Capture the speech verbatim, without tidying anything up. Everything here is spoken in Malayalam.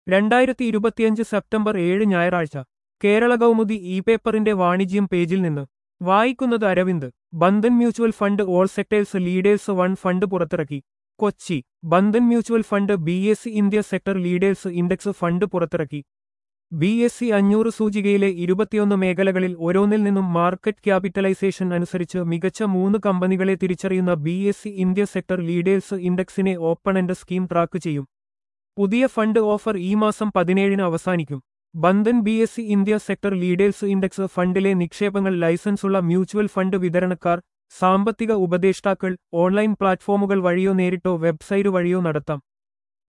രണ്ടായിരത്തി ഇരുപത്തിയഞ്ച് സെപ്റ്റംബർ ഏഴ് ഞായറാഴ്ച കേരള കൗമുദി ഇ പേപ്പറിന്റെ വാണിജ്യം പേജിൽ നിന്ന് വായിക്കുന്നത് Aravind. Bandhan mutual fund all sectors leaders one fund പുറത്തിറക്കി. Kochi. Bandhan mutual fund B S E India sector leaders index fund പുറത്തിറക്കി. ബി എസ് സി അഞ്ഞൂറ് സൂചികയിലെ ഇരുപത്തിയൊന്ന് മേഖലകളിൽ ഓരോന്നിൽ നിന്നും മാർക്കറ്റ് ക്യാപിറ്റലൈസേഷൻ അനുസരിച്ച് മികച്ച മൂന്ന് കമ്പനികളെ തിരിച്ചറിയുന്ന B S E India sector leaders ഇൻഡെക്സിനെ ഓപ്പൺ എൻഡ് സ്കീം ട്രാക്ക് ചെയ്യും. പുതിയ ഫണ്ട് ഓഫർ ഈ മാസം പതിനേഴിന് അവസാനിക്കും. Bandhan B S E India sector leaders index ഫണ്ടിലെ നിക്ഷേപങ്ങൾ ലൈസൻസുള്ള മ്യൂച്വൽ ഫണ്ട് വിതരണക്കാർ, സാമ്പത്തിക ഉപദേഷ്ടാക്കൾ, ഓൺലൈൻ പ്ലാറ്റ്ഫോമുകൾ വഴിയോ നേരിട്ടോ വെബ്സൈറ്റ് വഴിയോ നടത്താം.